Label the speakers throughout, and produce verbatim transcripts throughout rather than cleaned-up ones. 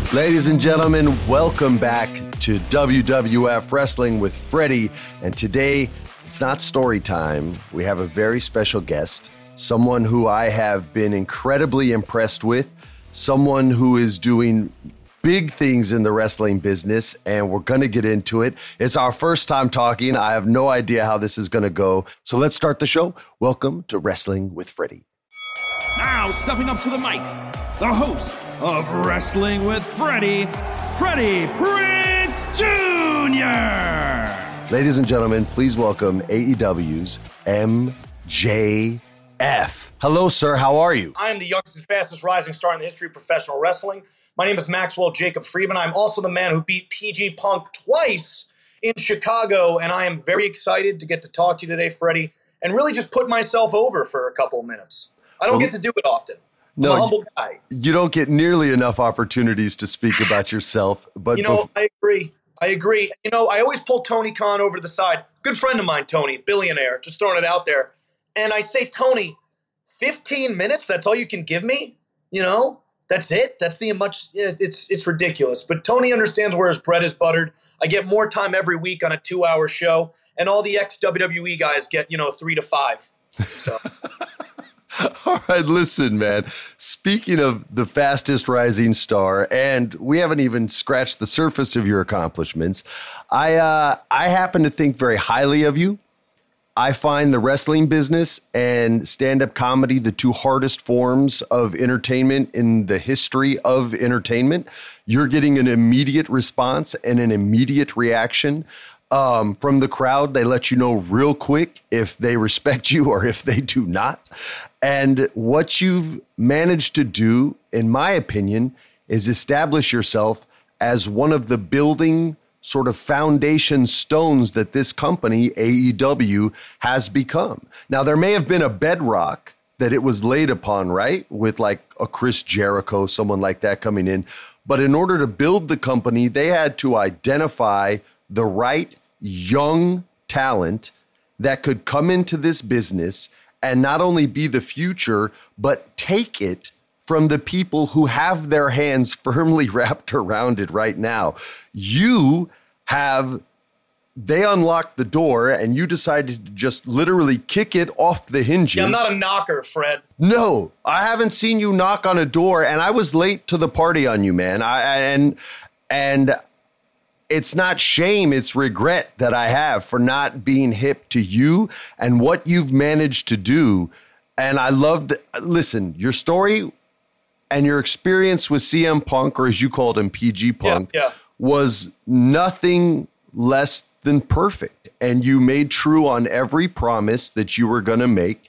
Speaker 1: Ladies and gentlemen, welcome back to W W F Wrestling with Freddie. And today, it's not story time. We have a very special guest, someone who I have been incredibly impressed with, someone who is doing big things in the wrestling business, and we're going to get into it. It's our first time talking. I have no idea how this is going to go. So let's start the show. Welcome to Wrestling with Freddie.
Speaker 2: Now, stepping up to the mic, the host of Wrestling with Freddie, Freddie Prinze Junior
Speaker 1: Ladies and gentlemen, please welcome A E W's M J F. Hello, sir. How are you?
Speaker 3: I am the youngest and fastest rising star in the history of professional wrestling. My name is Maxwell Jacob Friedman. I'm also the man who beat P G Punk twice in Chicago, and I am very excited to get to talk to you today, Freddie, and really just put myself over for a couple of minutes. I don't well, get to do it often. I'm
Speaker 1: no,
Speaker 3: a humble guy.
Speaker 1: You don't get nearly enough opportunities to speak about yourself. But
Speaker 3: You know,
Speaker 1: bef-
Speaker 3: I agree. I agree. You know, I always pull Tony Khan over to the side. Good friend of mine, Tony, billionaire, just throwing it out there. And I say, Tony, fifteen minutes, that's all you can give me? You know? That's it. That's the much. It's it's ridiculous. But Tony understands where his bread is buttered. I get more time every week on a two-hour show, and all the ex-W W E guys get, you know, three to five. So.
Speaker 1: All right, listen, man. Speaking of the fastest rising star, and we haven't even scratched the surface of your accomplishments, I uh, I happen to think very highly of you. I find the wrestling business and stand-up comedy the two hardest forms of entertainment in the history of entertainment. You're getting an immediate response and an immediate reaction um, from the crowd. They let you know real quick if they respect you or if they do not. And what you've managed to do, in my opinion, is establish yourself as one of the building sort of foundation stones that this company, A E W, has become. Now, there may have been a bedrock that it was laid upon, right? With like a Chris Jericho, someone like that coming in. But in order to build the company, they had to identify the right young talent that could come into this business and not only be the future, but take it from the people who have their hands firmly wrapped around it right now. You have, they unlocked the door and you decided to just literally kick it off the hinges.
Speaker 3: Yeah, I'm not a knocker, Fred.
Speaker 1: No, I haven't seen you knock on a door, and I was late to the party on you, man. I and and it's not shame, it's regret that I have for not being hip to you and what you've managed to do. And I loved, listen, your story and your experience with C M Punk, or as you called him, P G Punk,
Speaker 3: yeah, yeah.
Speaker 1: was nothing less than perfect. And you made true on every promise that you were going to make.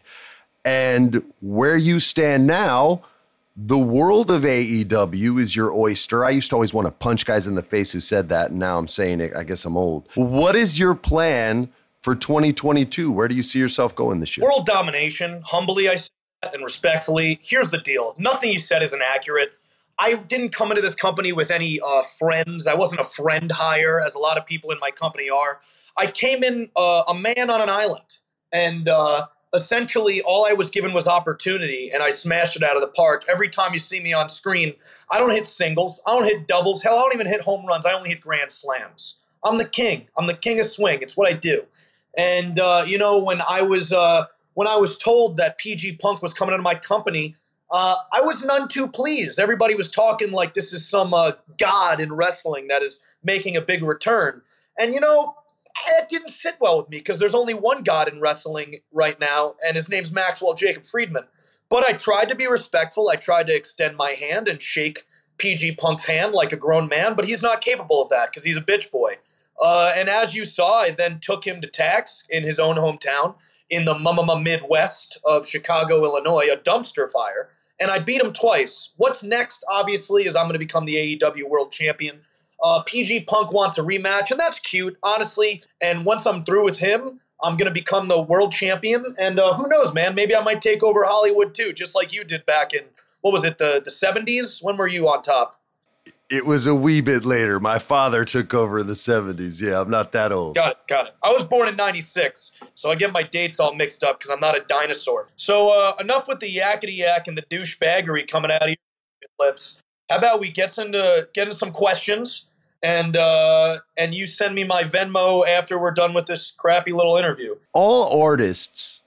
Speaker 1: And where you stand now, the world of A E W is your oyster. I used to always want to punch guys in the face who said that, and now I'm saying it. I guess I'm old. What is your plan for twenty twenty-two? Where do you see yourself going this year?
Speaker 3: World domination. Humbly, I say that, and respectfully. Here's the deal. Nothing you said is inaccurate. I didn't come into this company with any uh, friends. I wasn't a friend hire, as a lot of people in my company are. I came in uh, a man on an island, and uh, essentially all I was given was opportunity, and I smashed it out of the park. Every time you see me on screen, I don't hit singles. I don't hit doubles. Hell, I don't even hit home runs. I only hit grand slams. I'm the king. I'm the king of swing. It's what I do. And, uh, you know, when I was uh, when I was told that P G Punk was coming into my company, Uh, I was none too pleased. Everybody was talking like this is some uh, god in wrestling that is making a big return. And, you know, it didn't sit well with me because there's only one god in wrestling right now, and his name's Maxwell Jacob Friedman. But I tried to be respectful. I tried to extend my hand and shake P G Punk's hand like a grown man, but he's not capable of that because he's a bitch boy. Uh, and as you saw, I then took him to tax in his own hometown in the Mumma Midwest of Chicago, Illinois, a dumpster fire. And I beat him twice. What's next, obviously, is I'm going to become the A E W World Champion. Uh, P G Punk wants a rematch, and that's cute, honestly. And once I'm through with him, I'm going to become the World Champion. And uh, who knows, man? Maybe I might take over Hollywood, too, just like you did back in, what was it, the, the seventies? When were you on top?
Speaker 1: It was a wee bit later. My father took over in the seventies. Yeah, I'm not that old.
Speaker 3: Got it, got it. I was born in ninety-six, so I get my dates all mixed up because I'm not a dinosaur. So uh, enough with the yakety yak and the douchebaggery coming out of your lips. How about we get into get into some questions, and uh, and you send me my Venmo after we're done with this crappy little interview.
Speaker 1: All artists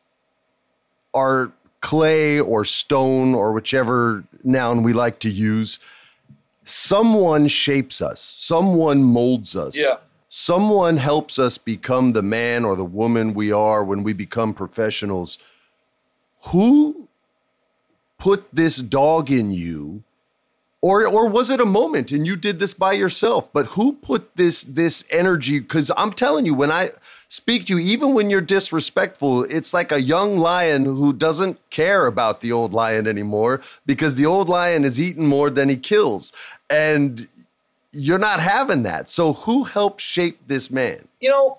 Speaker 1: are clay or stone or whichever noun we like to use. Someone shapes us. Someone molds us.
Speaker 3: Yeah.
Speaker 1: Someone helps us become the man or the woman we are when we become professionals. Who put this dog in you? Or or was it a moment and you did this by yourself? But who put this this energy? Because I'm telling you, when I speak to you, even when you're disrespectful, it's like a young lion who doesn't care about the old lion anymore because the old lion is eaten more than he kills. And you're not having that. So who helped shape this man?
Speaker 3: You know,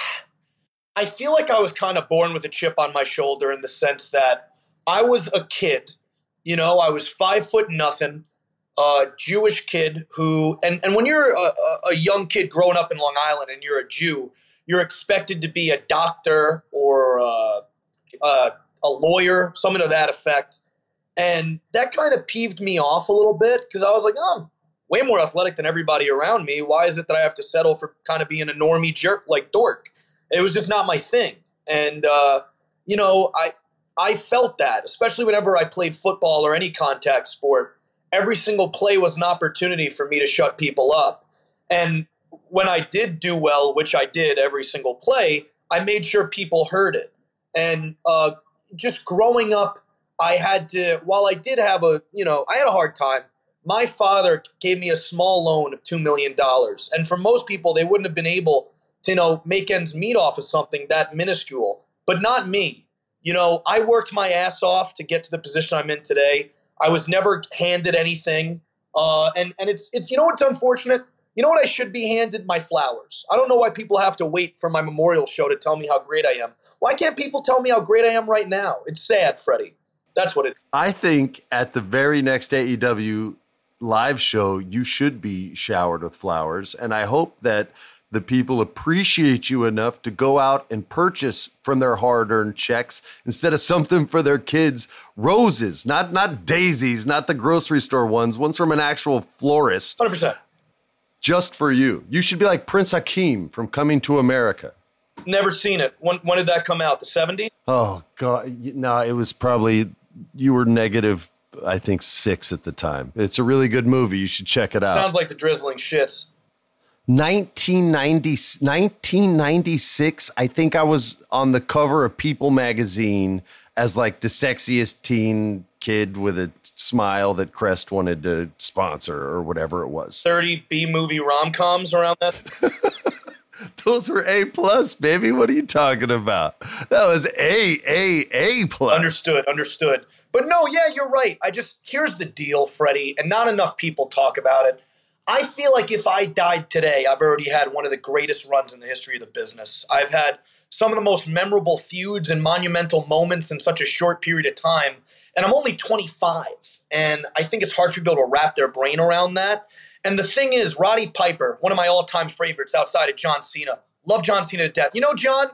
Speaker 3: I feel like I was kind of born with a chip on my shoulder in the sense that I was a kid. You know, I was five foot nothing. Uh, Jewish kid who, and, and when you're a, a young kid growing up in Long Island and you're a Jew, you're expected to be a doctor or uh, uh, a lawyer, something to that effect. And that kind of peeved me off a little bit because I was like, oh, I'm way more athletic than everybody around me. Why is it that I have to settle for kind of being a normie jerk like dork? It was just not my thing. And, uh, you know, I I felt that, especially whenever I played football or any contact sport. Every single play was an opportunity for me to shut people up. And when I did do well, which I did every single play, I made sure people heard it. And uh, just growing up, I had to, while I did have a, you know, I had a hard time. My father gave me a small loan of two million dollars. And for most people, they wouldn't have been able to, you know, make ends meet off of something that minuscule, but not me. You know, I worked my ass off to get to the position I'm in today. I was never handed anything. Uh, and, and it's, it's, you know what's unfortunate? You know what I should be handed? My flowers. I don't know why people have to wait for my memorial show to tell me how great I am. Why can't people tell me how great I am right now? It's sad, Freddie. That's what it is.
Speaker 1: I think at the very next A E W live show, you should be showered with flowers. And I hope that the people appreciate you enough to go out and purchase from their hard-earned checks instead of something for their kids. Roses, not not daisies, not the grocery store ones, ones from an actual florist.
Speaker 3: one hundred percent.
Speaker 1: Just for you. You should be like Prince Hakeem from Coming to America.
Speaker 3: Never seen it. When, when did that come out? The seventies?
Speaker 1: Oh, God. No, it was probably, you were negative, I think, six at the time. It's a really good movie. You should check it out.
Speaker 3: Sounds like the drizzling shits.
Speaker 1: nineteen ninety, nineteen ninety-six, I think I was on the cover of People magazine as like the sexiest teen kid with a smile that Crest wanted to sponsor or whatever it was.
Speaker 3: thirty B-movie rom-coms around that?
Speaker 1: Those were A plus, baby. What are you talking about? That was A, A, A plus.
Speaker 3: Understood, understood. But no, yeah, you're right. I just, here's the deal, Freddie, and not enough people talk about it. I feel like if I died today, I've already had one of the greatest runs in the history of the business. I've had some of the most memorable feuds and monumental moments in such a short period of time. And I'm only twenty-five. And I think it's hard for people to wrap their brain around that. And the thing is, Roddy Piper, one of my all-time favorites outside of John Cena. Love John Cena to death. You know John?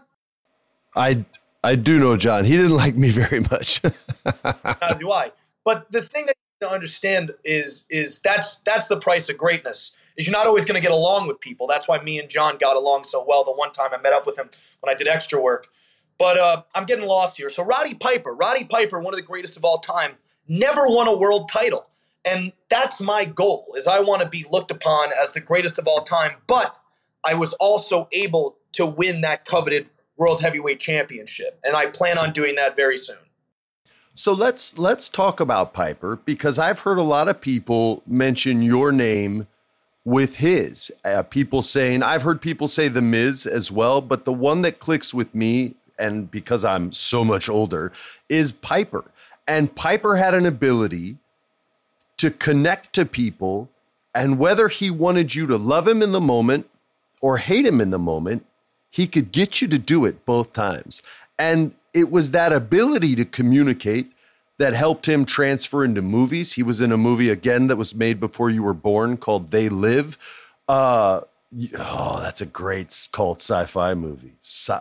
Speaker 1: I, I do know John. He didn't like me very much.
Speaker 3: How do I? But the thing that you to understand is, is that's that's the price of greatness. Is you're not always going to get along with people. That's why me and John got along so well the one time I met up with him when I did extra work. But uh, I'm getting lost here. So Roddy Piper, Roddy Piper, one of the greatest of all time, never won a world title. And that's my goal, is I want to be looked upon as the greatest of all time. But I was also able to win that coveted World Heavyweight Championship. And I plan on doing that very soon.
Speaker 1: So let's let's talk about Piper, because I've heard a lot of people mention your name with his. Uh, people saying, I've heard people say The Miz as well, but the one that clicks with me, and because I'm so much older, is Piper. And Piper had an ability to connect to people, and whether he wanted you to love him in the moment or hate him in the moment, he could get you to do it both times. And it was that ability to communicate that helped him transfer into movies. He was in a movie, again, that was made before you were born called They Live. Uh, oh, that's a great cult sci-fi movie. Sci-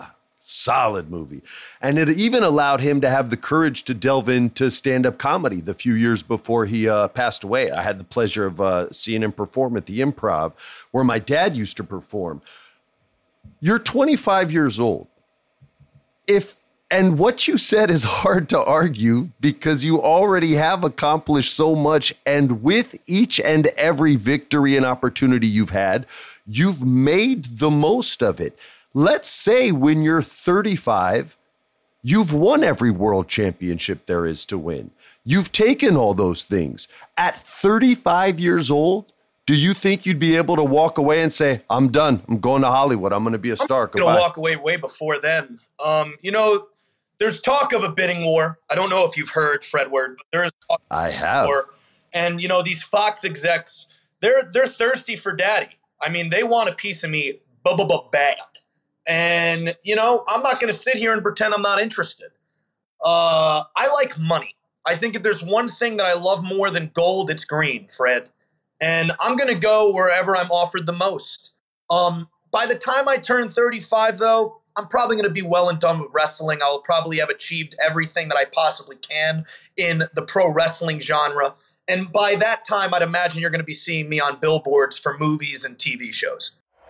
Speaker 1: Solid movie. And it even allowed him to have the courage to delve into stand-up comedy the few years before he uh, passed away. I had the pleasure of uh, seeing him perform at the Improv, where my dad used to perform. You're twenty-five years old. If and what you said is hard to argue because you already have accomplished so much. And with each and every victory and opportunity you've had, you've made the most of it. Let's say when you're thirty-five, you've won every world championship there is to win. You've taken all those things. At thirty-five years old, do you think you'd be able to walk away and say, I'm done. I'm going to Hollywood. I'm going to be a star.
Speaker 3: I'm going to walk away way before then. Um, you know, there's talk of a bidding war. I don't know if you've heard, Fredward, but there is talk of
Speaker 1: I have.
Speaker 3: war. And, you know, these Fox execs, they're they're thirsty for daddy. I mean, they want a piece of me bad. And, you know, I'm not going to sit here and pretend I'm not interested. Uh, I like money. I think if there's one thing that I love more than gold, it's green, Fred. And I'm going to go wherever I'm offered the most. Um, by the time I turn thirty-five, though, I'm probably going to be well and done with wrestling. I'll probably have achieved everything that I possibly can in the pro wrestling genre. And by that time, I'd imagine you're going to be seeing me on billboards for movies and T V shows.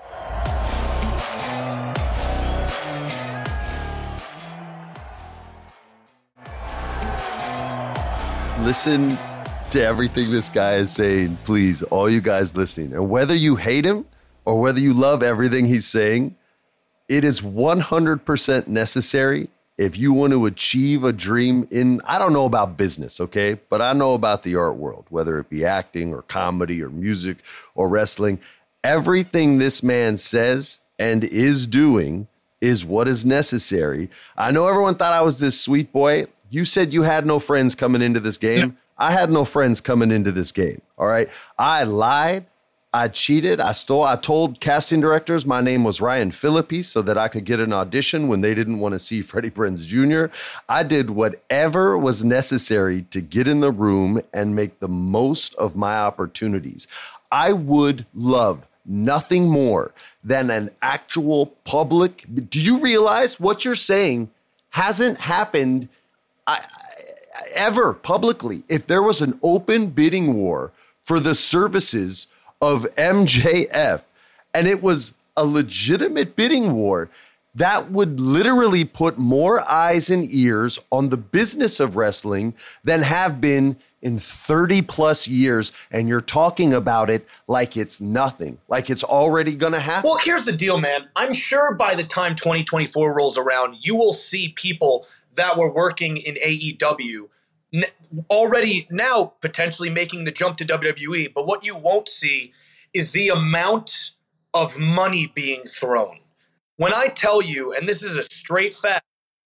Speaker 1: Listen to everything this guy is saying, please, all you guys listening. And whether you hate him or whether you love everything he's saying, it is one hundred percent necessary if you want to achieve a dream in, I don't know about business, okay? But I know about the art world, whether it be acting or comedy or music or wrestling. Everything this man says and is doing is what is necessary. I know everyone thought I was this sweet boy. You said you had no friends coming into this game. I had no friends coming into this game, all right? I lied. I cheated. I stole. I told casting directors my name was Ryan Phillippe so that I could get an audition when they didn't want to see Freddie Prinze Junior I did whatever was necessary to get in the room and make the most of my opportunities. I would love nothing more than an actual public. Do you realize what you're saying hasn't happened I, I, ever publicly? If there was an open bidding war for the services of M J F, and it was a legitimate bidding war, that would literally put more eyes and ears on the business of wrestling than have been in thirty plus years. And you're talking about it like it's nothing, like it's already going to happen.
Speaker 3: Well, here's the deal, man. I'm sure by the time twenty twenty-four rolls around, you will see people that were working in A E W already now potentially making the jump to W W E. But what you won't see is the amount of money being thrown. When I tell you, and this is a straight fact,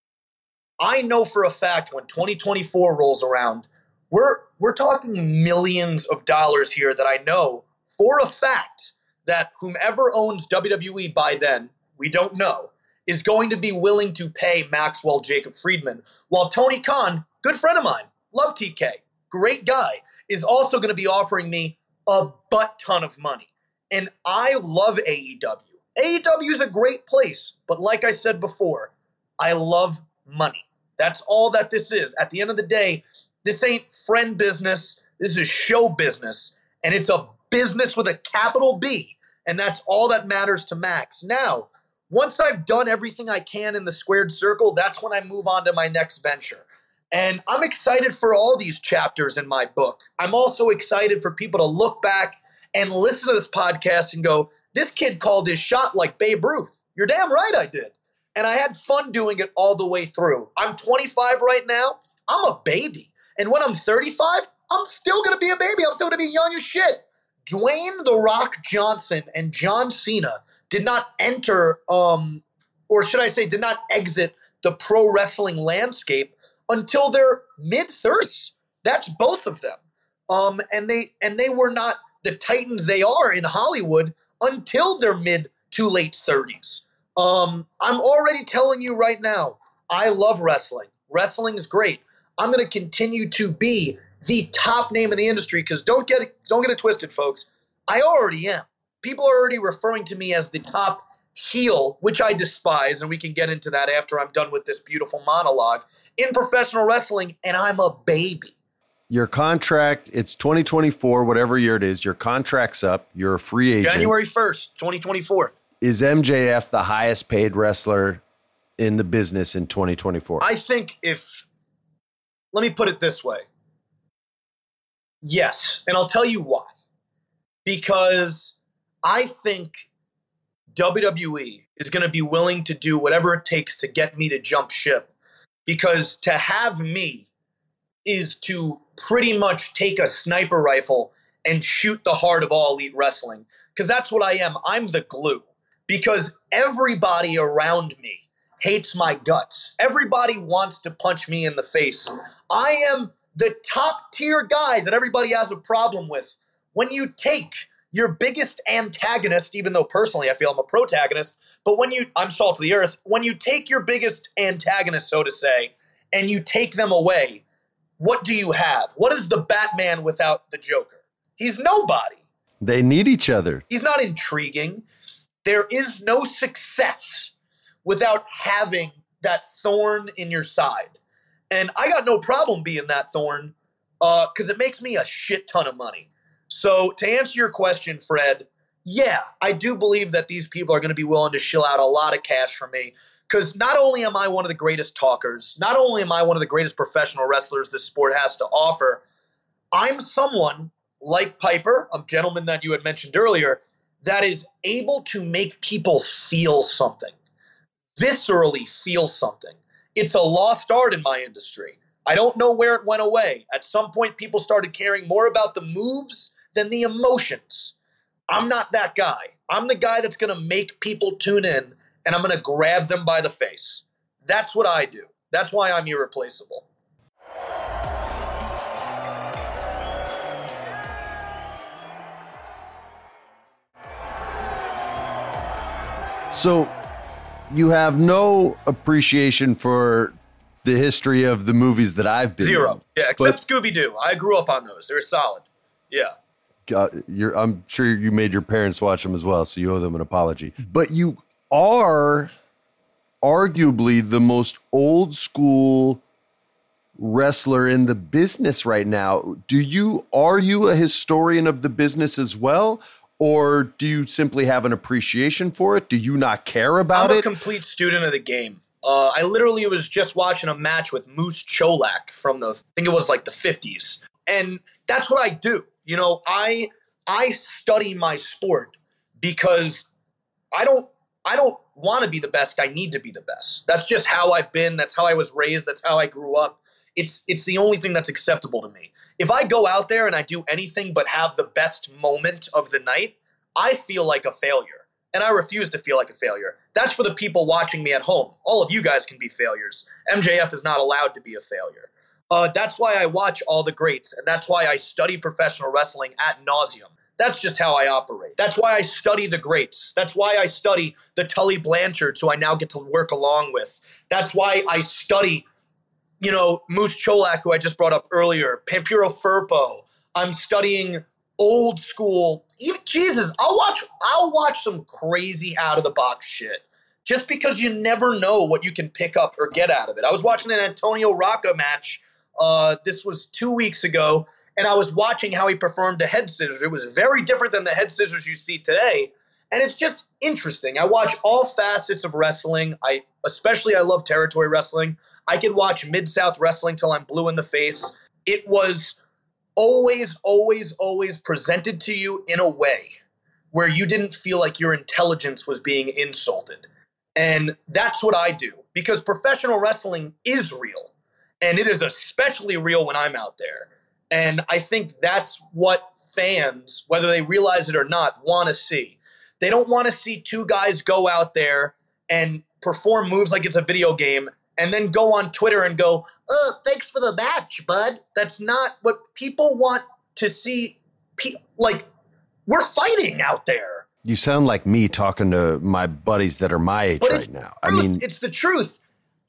Speaker 3: I know for a fact when twenty twenty-four rolls around, we're we're talking millions of dollars here that I know for a fact that whomever owns W W E by then, we don't know, is going to be willing to pay Maxwell Jacob Friedman, while Tony Khan, good friend of mine, love T K, great guy, is also going to be offering me a butt ton of money. And I love A E W. A E W is a great place, but like I said before, I love money. That's all that this is. At the end of the day, this ain't friend business. This is show business, and it's a business with a capital B, and that's all that matters to Max. Now, once I've done everything I can in the squared circle, that's when I move on to my next venture. And I'm excited for all these chapters in my book. I'm also excited for people to look back and listen to this podcast and go, this kid called his shot like Babe Ruth. You're damn right I did. And I had fun doing it all the way through. I'm twenty-five right now. I'm a baby. And when I'm thirty-five, I'm still going to be a baby. I'm still going to be young as shit. Dwayne "The Rock" Johnson and John Cena did not enter, um, or should I say did not exit the pro wrestling landscape until their mid-thirties. That's both of them. Um, and they and they were not the titans they are in Hollywood until their mid to late thirties. Um, I'm already telling you right now, I love wrestling. Wrestling is great. I'm going to continue to be the top name in the industry because don't get it, don't get it twisted, folks. I already am. People are already referring to me as the top heel, which I despise, and we can get into that after I'm done with this beautiful monologue, in professional wrestling, and I'm a baby.
Speaker 1: Your contract, it's twenty twenty-four, whatever year it is, your contract's up, you're a free agent.
Speaker 3: January first, twenty twenty-four.
Speaker 1: Is M J F the highest paid wrestler in the business in twenty twenty-four?
Speaker 3: I think if, let me put it this way. Yes, and I'll tell you why. Because I think W W E is going to be willing to do whatever it takes to get me to jump ship. Because to have me is to pretty much take a sniper rifle and shoot the heart of all elite wrestling. Because that's what I am. I'm the glue. Because everybody around me hates my guts. Everybody wants to punch me in the face. I am the top tier guy that everybody has a problem with. When you take your biggest antagonist, even though personally I feel I'm a protagonist, but when you, I'm salt of the earth, when you take your biggest antagonist, so to say, and you take them away, what do you have? What is the Batman without the Joker? He's nobody.
Speaker 1: They need each other.
Speaker 3: He's not intriguing. There is no success without having that thorn in your side. And I got no problem being that thorn because uh, it makes me a shit ton of money. So to answer your question, Fred, yeah, I do believe that these people are going to be willing to shill out a lot of cash for me. Because not only am I one of the greatest talkers, not only am I one of the greatest professional wrestlers this sport has to offer, I'm someone like Piper, a gentleman that you had mentioned earlier, that is able to make people feel something, viscerally feel something. It's a lost art in my industry. I don't know where it went away. At some point, people started caring more about the moves than the emotions. I'm not that guy. I'm the guy that's going to make people tune in, and I'm going to grab them by the face. That's what I do. That's why I'm irreplaceable.
Speaker 1: So you have no appreciation for the history of the movies that I've been
Speaker 3: Zero.
Speaker 1: in.
Speaker 3: Yeah, except Scooby-Doo. I grew up on those. They're solid. Yeah.
Speaker 1: Uh, you're, I'm sure you made your parents watch them as well, so you owe them an apology. But you are arguably the most old school wrestler in the business right now. Do you, are you a historian of the business as well? Or do you simply have an appreciation for it? Do you not care about it?
Speaker 3: I'm a complete student of the game. Uh, I literally was just watching a match with Moose Cholak from the, I think it was like the fifties. And that's what I do. You know, I I study my sport because I don't I don't want to be the best. I need to be the best. That's just how I've been. That's how I was raised. That's how I grew up. It's it's the only thing that's acceptable to me. If I go out there and I do anything but have the best moment of the night, I feel like a failure. And I refuse to feel like a failure. That's for the people watching me at home. All of you guys can be failures. M J F is not allowed to be a failure. Uh, that's why I watch all the greats, and that's why I study professional wrestling ad nauseum. That's just how I operate. That's why I study the greats. That's why I study the Tully Blanchards, who I now get to work along with. That's why I study, you know, Moose Cholak, who I just brought up earlier, Pampiro Firpo. I'm studying old school. Even, Jesus, I'll watch. I'll watch some crazy out of the box shit, just because you never know what you can pick up or get out of it. I was watching an Antonio Rocca match. Uh, this was two weeks ago, and I was watching how he performed the head scissors. It was very different than the head scissors you see today, and it's just interesting. I watch all facets of wrestling. I especially I love territory wrestling. I can watch Mid-South wrestling till I'm blue in the face. It was always, always, always presented to you in a way where you didn't feel like your intelligence was being insulted. And that's what I do, because professional wrestling is real. And it is especially real when I'm out there. And I think that's what fans, whether they realize it or not, want to see. They don't want to see two guys go out there and perform moves like it's a video game and then go on Twitter and go, oh, thanks for the match, bud. That's not what people want to see. Pe- like, we're fighting out there.
Speaker 1: You sound like me talking to my buddies that are my age
Speaker 3: But
Speaker 1: right
Speaker 3: it's
Speaker 1: now.
Speaker 3: truth.
Speaker 1: I mean,
Speaker 3: it's the truth.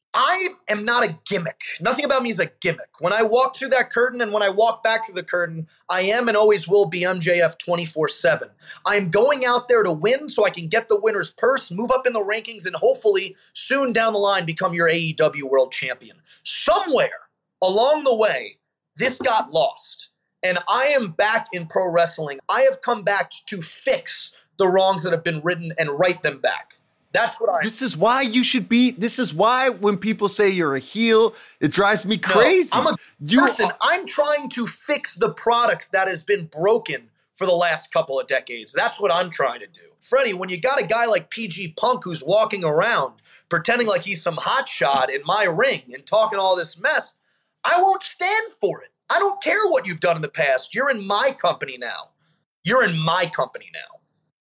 Speaker 3: I am not a gimmick. Nothing about me is a gimmick. When I walk through that curtain and when I walk back through the curtain, I am and always will be M J F twenty-four seven. I am going out there to win so I can get the winner's purse, move up in the rankings, and hopefully soon down the line become your A E W World Champion. Somewhere along the way, this got lost. And I am back in pro wrestling. I have come back to fix the wrongs that have been written and right them back. That's what I.
Speaker 1: This is why you should be. This is why when people say you're a heel, it drives me crazy.
Speaker 3: No, I'm a
Speaker 1: you
Speaker 3: person.
Speaker 1: Are-
Speaker 3: I'm trying to fix the product that has been broken for the last couple of decades. That's what I'm trying to do. Freddie, when you got a guy like P G Punk who's walking around pretending like he's some hotshot in my ring and talking all this mess, I won't stand for it. I don't care what you've done in the past. You're in my company now. You're in my company now.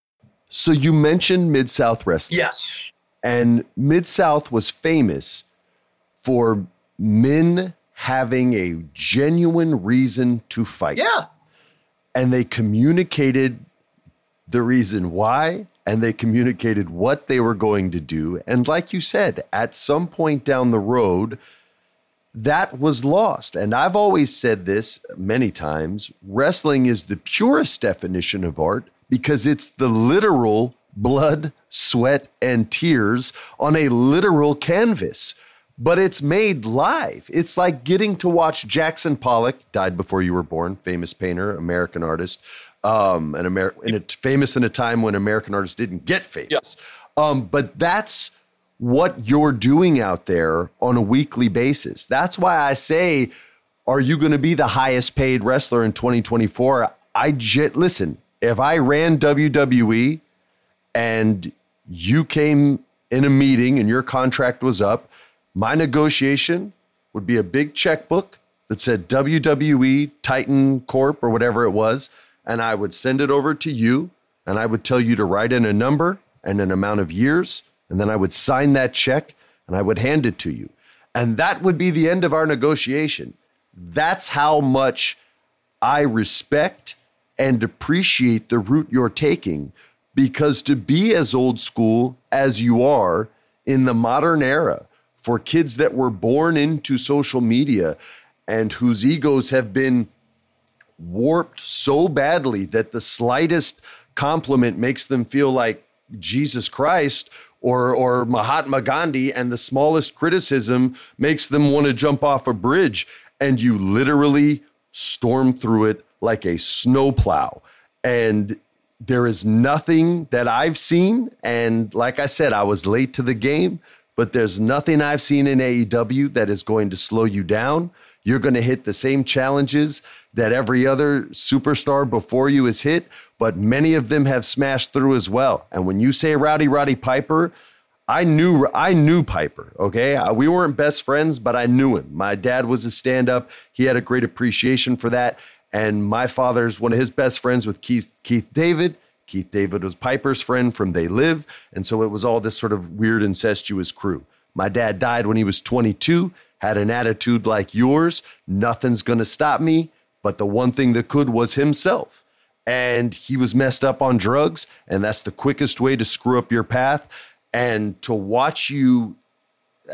Speaker 1: So you mentioned Mid-South Wrestling.
Speaker 3: Yes.
Speaker 1: And Mid-South was famous for men having a genuine reason to fight.
Speaker 3: Yeah.
Speaker 1: And they communicated the reason why, and they communicated what they were going to do. And like you said, at some point down the road, that was lost. And I've always said this many times, wrestling is the purest definition of art, because it's the literal blood, sweat, and tears on a literal canvas, but it's made live. It's like getting to watch Jackson Pollock, died before you were born, famous painter, American artist, um, and Amer- in a, famous in a time when American artists didn't get famous.
Speaker 3: Yes.
Speaker 1: Um, but that's what you're doing out there on a weekly basis. That's why I say, are you going to be the highest paid wrestler in twenty twenty-four? I j- listen. If I ran W W E and you came in a meeting and your contract was up, my negotiation would be a big checkbook that said W W E, Titan Corp, or whatever it was, and I would send it over to you, and I would tell you to write in a number and an amount of years, and then I would sign that check, and I would hand it to you. And that would be the end of our negotiation. That's how much I respect and appreciate the route you're taking, because to be as old school as you are in the modern era for kids that were born into social media and whose egos have been warped so badly that the slightest compliment makes them feel like Jesus Christ or, or Mahatma Gandhi, and the smallest criticism makes them want to jump off a bridge, and you literally storm through it like a snowplow. And there is nothing that I've seen. And like I said, I was late to the game, but there's nothing I've seen in A E W that is going to slow you down. You're going to hit the same challenges that every other superstar before you has hit, but many of them have smashed through as well. And when you say Rowdy Roddy Piper, I knew I knew Piper, okay? We weren't best friends, but I knew him. My dad was a stand-up. He had a great appreciation for that. And my father's one of his best friends with Keith, Keith David. Keith David was Piper's friend from They Live. And so it was all this sort of weird incestuous crew. My dad died when he was twenty-two, had an attitude like yours. Nothing's going to stop me. But the one thing that could was himself. And he was messed up on drugs. And that's the quickest way to screw up your path. And to watch you, uh,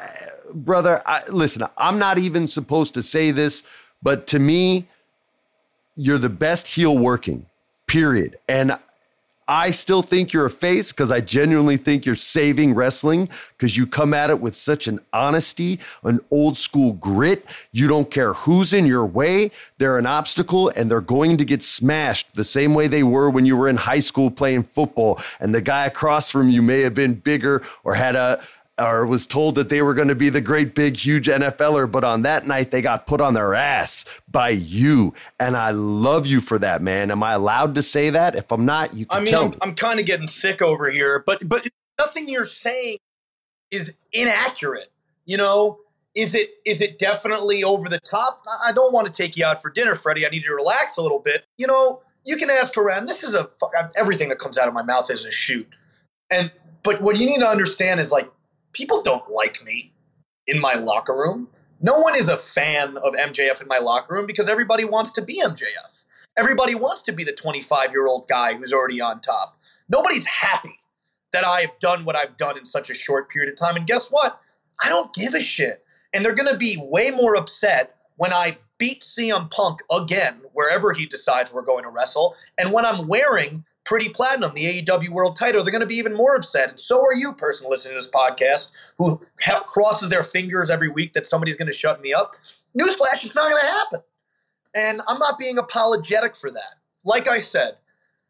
Speaker 1: brother, I, listen, I'm not even supposed to say this, but to me, you're the best heel working, period. And I still think you're a face because I genuinely think you're saving wrestling because you come at it with such an honesty, an old school grit. You don't care who's in your way. They're an obstacle and they're going to get smashed the same way they were when you were in high school playing football. And the guy across from you may have been bigger or had a or was told that they were going to be the great, big, huge N F L er, but on that night, they got put on their ass by you. And I love you for that, man. Am I allowed to say that? If I'm not, you can
Speaker 3: I mean,
Speaker 1: tell
Speaker 3: I'm,
Speaker 1: me.
Speaker 3: I'm kind of getting sick over here, but but nothing you're saying is inaccurate. You know, is it is it definitely over the top? I don't want to take you out for dinner, Freddie. I need you to relax a little bit. You know, you can ask around. This is a everything that comes out of my mouth is a shoot. And but what you need to understand is like, people don't like me in my locker room. No one is a fan of M J F in my locker room because everybody wants to be M J F. Everybody wants to be the twenty-five-year-old guy who's already on top. Nobody's happy that I have done what I've done in such a short period of time. And guess what? I don't give a shit. And they're going to be way more upset when I beat C M Punk again, wherever he decides we're going to wrestle. And when I'm wearing Pretty Platinum, the A E W World title, they're going to be even more upset. And so are you, person listening to this podcast, who ha- crosses their fingers every week that somebody's going to shut me up. Newsflash, it's not going to happen. And I'm not being apologetic for that. Like I said,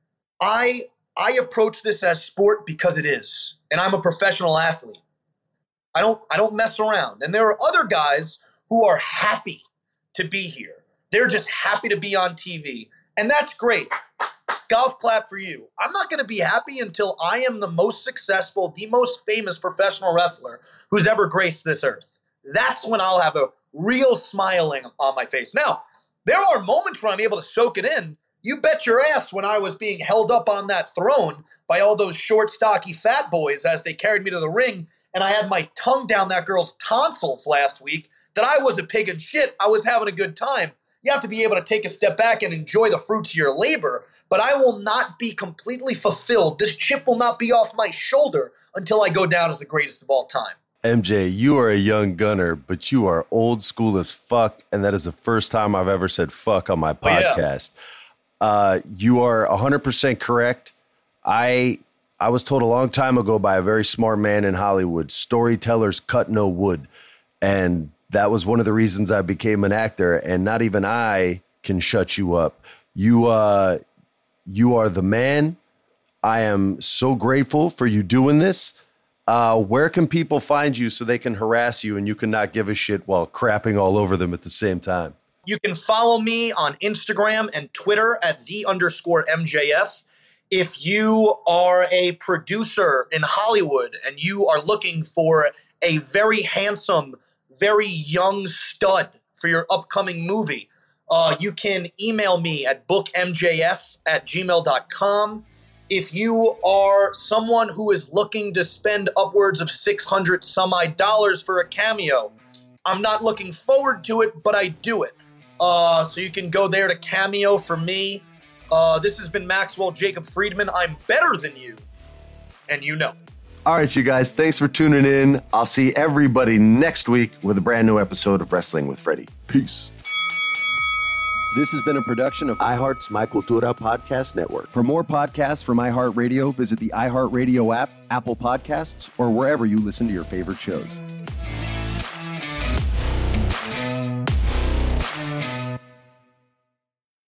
Speaker 3: I I approach this as sport because it is. And I'm a professional athlete. I don't I don't mess around. And there are other guys who are happy to be here. They're just happy to be on T V. And that's great. Golf clap for you. I'm not going to be happy until I am the most successful, the most famous professional wrestler who's ever graced this earth. That's when I'll have a real smiling on my face. Now, there are moments where I'm able to soak it in. You bet your ass when I was being held up on that throne by all those short, stocky fat boys as they carried me to the ring, and I had my tongue down that girl's tonsils last week, that I was a pig in shit. I was having a good time. You have to be able to take a step back and enjoy the fruits of your labor, but I will not be completely fulfilled. This chip will not be off my shoulder until I go down as the greatest of all time.
Speaker 1: M J, you are a young gunner, but you are old school as fuck, and that is the first time I've ever said fuck on my podcast. Oh, yeah. uh, you are one hundred percent correct. I I was told a long time ago by a very smart man in Hollywood, storytellers cut no wood, and that was one of the reasons I became an actor, and not even I can shut you up. You, uh, you are the man. I am so grateful for you doing this. Uh, where can people find you so they can harass you and you can not give a shit while crapping all over them at the same time?
Speaker 3: You can follow me on Instagram and Twitter at the underscore M J F. If you are a producer in Hollywood and you are looking for a very handsome, very young stud for your upcoming movie, uh, you can email me at bookmjf at gmail dot com. If you are someone who is looking to spend upwards of six hundred some odd dollars for a cameo, I'm not looking forward to it, but I do it. Uh, so you can go there to cameo for me. Uh, this has been Maxwell Jacob Friedman. I'm better than you, and you know.
Speaker 1: All right, you guys, thanks for tuning in. I'll see everybody next week with a brand new episode of Wrestling with Freddie. Peace. This has been a production of iHeart's My Cultura Podcast Network. For more podcasts from iHeartRadio, visit the iHeartRadio app, Apple Podcasts, or wherever you listen to your favorite shows.